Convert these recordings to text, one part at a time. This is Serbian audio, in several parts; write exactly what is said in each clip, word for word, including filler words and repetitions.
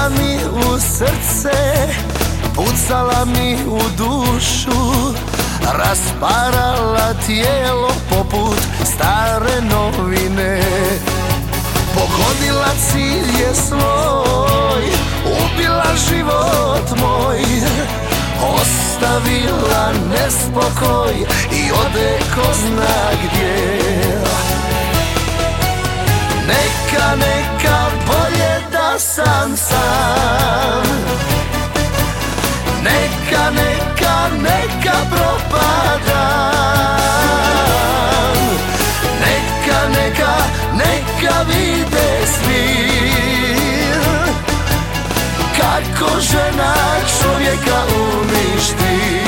Pucala mi u srce, pucala mi u dušu, rasparala tijelo poput stare novine. Pogodila cilje svoj, ubila život moj, ostavila nespokoj i ode ko zna gdje. Neka, neka, bolje da sam sam. Neka, neka, neka propadam. Neka, neka, neka vide svi kako žena čovjeka uništi.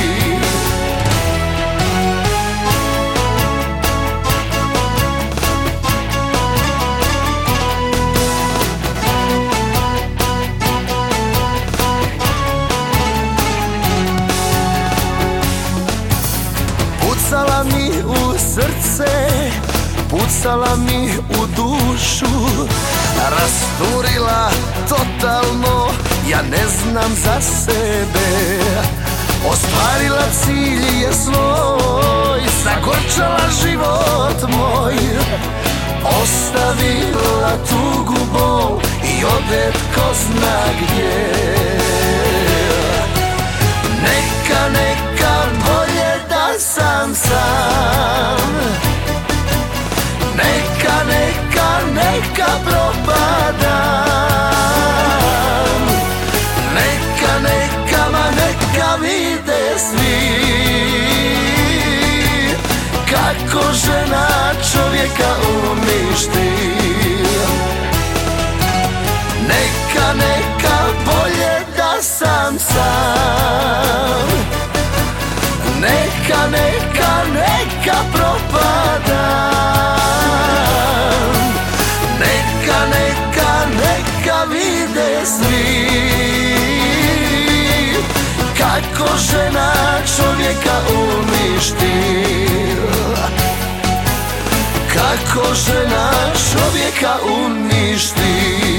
Pucala mi u srce, pucala mi u dušu, rasturila totalno, ja ne znam za sebe. Ostvarila cilj je svoj, zagorčala život moj, ostavila tugu, bol i ode ko zna gdje. Neka, neka, bolje da sam sam. Neka, neka, neka propadam. Neka, neka, ma neka vide svi kako žena čovjeka uništi. Neka, neka, bolje da sam sam. Neka, neka, neka propadam. Neka, neka, neka vide svi kako žena čovjeka uništi. Kako žena čovjeka uništi.